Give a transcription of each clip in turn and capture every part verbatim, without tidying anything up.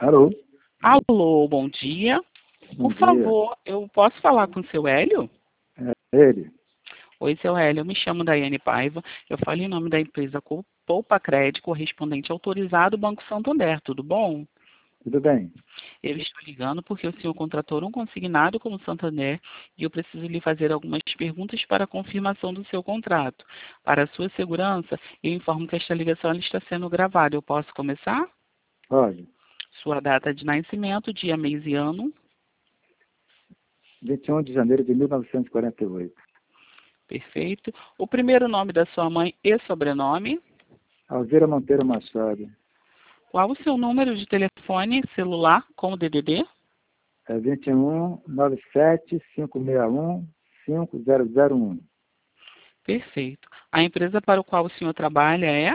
Alô? Alô, bom dia. Bom Por dia. favor, eu posso falar com o seu Hélio? É ele. Oi, seu Hélio, eu me chamo Daiane Paiva, eu falo em nome da empresa Co- Poupa Crédito, correspondente autorizado Banco Santander, tudo bom? Tudo bem? Eu estou ligando porque o senhor contratou um consignado como Santander e eu preciso lhe fazer algumas perguntas para a confirmação do seu contrato. Para a sua segurança, eu informo que esta ligação ela está sendo gravada. Eu posso começar? Pode. Sua data de nascimento, dia, mês e ano. vinte e um de janeiro de mil novecentos e quarenta e oito. Perfeito. O primeiro nome da sua mãe e sobrenome. Alzira Monteiro Machado. Qual o seu número de telefone celular com o D D D? É vinte e um, noventa e sete, quinhentos e sessenta e um, cinco zero zero um. Perfeito. A empresa para o qual o senhor trabalha é?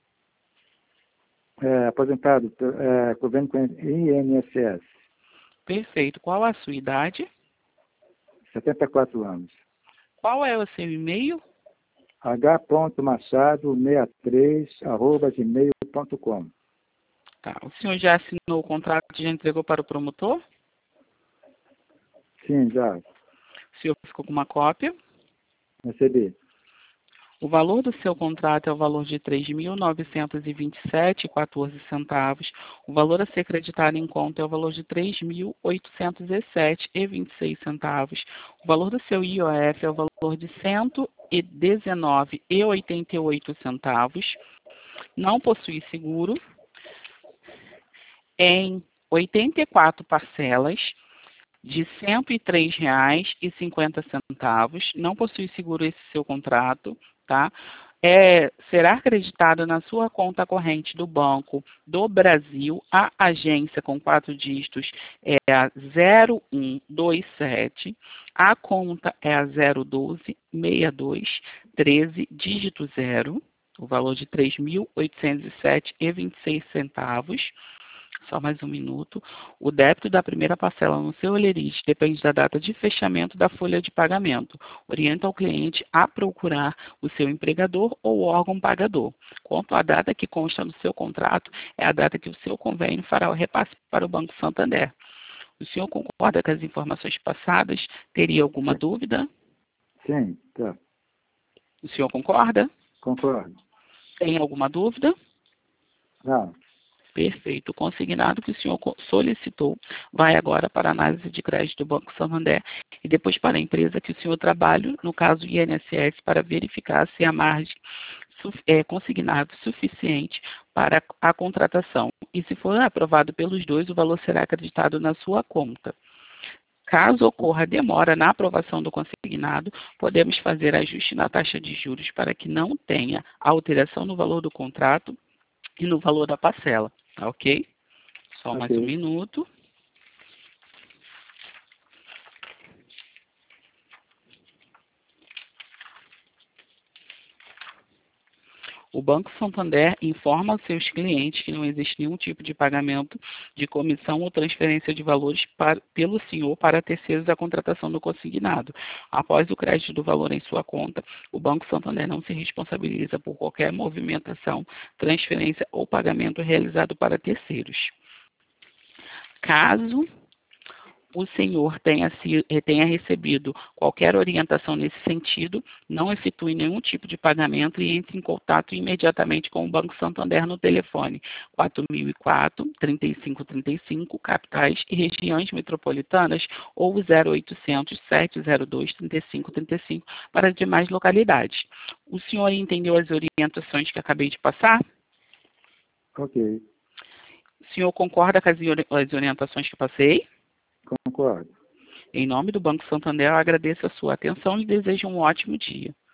É, aposentado, é, convênio com I N S S. Perfeito. Qual a sua idade? setenta e quatro anos. Qual é o seu e-mail? h.machado sessenta e três, arroba gmail ponto com. Tá. O senhor já assinou o contrato e já entregou para o promotor? Sim, já. O senhor ficou com uma cópia? Recebi. O valor do seu contrato é o valor de três mil novecentos e vinte e sete reais e quatorze centavos. O valor a ser creditado em conta é o valor de três mil oitocentos e sete reais e vinte e seis centavos. O valor do seu I O F é o valor de cento e dezenove reais e oitenta e oito centavos. Não possui seguro. Em oitenta e quatro parcelas de cento e três reais e cinquenta centavos. Não possui seguro esse seu contrato, tá? É, será acreditado na sua conta corrente do Banco do Brasil. A agência com quatro dígitos é a zero um dois sete. A conta é a zero um dois, seis dois, treze, dígito zero. O valor de três mil oitocentos e sete reais e vinte e seis centavos. Só mais um minuto. O débito da primeira parcela no seu olerite depende da data de fechamento da folha de pagamento. Orienta o cliente a procurar o seu empregador ou órgão pagador. Quanto à data que consta no seu contrato, é a data que o seu convênio fará o repasse para o Banco Santander. O senhor concorda com as informações passadas? Teria alguma dúvida? Sim, tá. O senhor concorda? Concordo. Tem alguma dúvida? Não. Perfeito. O consignado que o senhor solicitou vai agora para a análise de crédito do Banco Santander e depois para a empresa que o senhor trabalha, no caso I N S S, para verificar se a margem é consignado suficiente para a contratação. E se for aprovado pelos dois, o valor será acreditado na sua conta. Caso ocorra demora na aprovação do consignado, podemos fazer ajuste na taxa de juros para que não tenha alteração no valor do contrato e no valor da parcela. Tá ok? Só Ok. mais um minuto. O Banco Santander informa aos seus clientes que não existe nenhum tipo de pagamento de comissão ou transferência de valores para, pelo senhor para terceiros da contratação do consignado. Após o crédito do valor em sua conta, o Banco Santander não se responsabiliza por qualquer movimentação, transferência ou pagamento realizado para terceiros. Caso o senhor tenha, se, tenha recebido qualquer orientação nesse sentido, não efetue nenhum tipo de pagamento e entre em contato imediatamente com o Banco Santander no telefone quatro mil e quatro, trinta e cinco trinta e cinco, capitais e regiões metropolitanas, ou zero oitocentos, sete zero dois, trinta e cinco trinta e cinco para demais localidades. O senhor entendeu as orientações que acabei de passar? Ok. O senhor concorda com as orientações que passei? Concordo. Em nome do Banco Santander, eu agradeço a sua atenção e desejo um ótimo dia.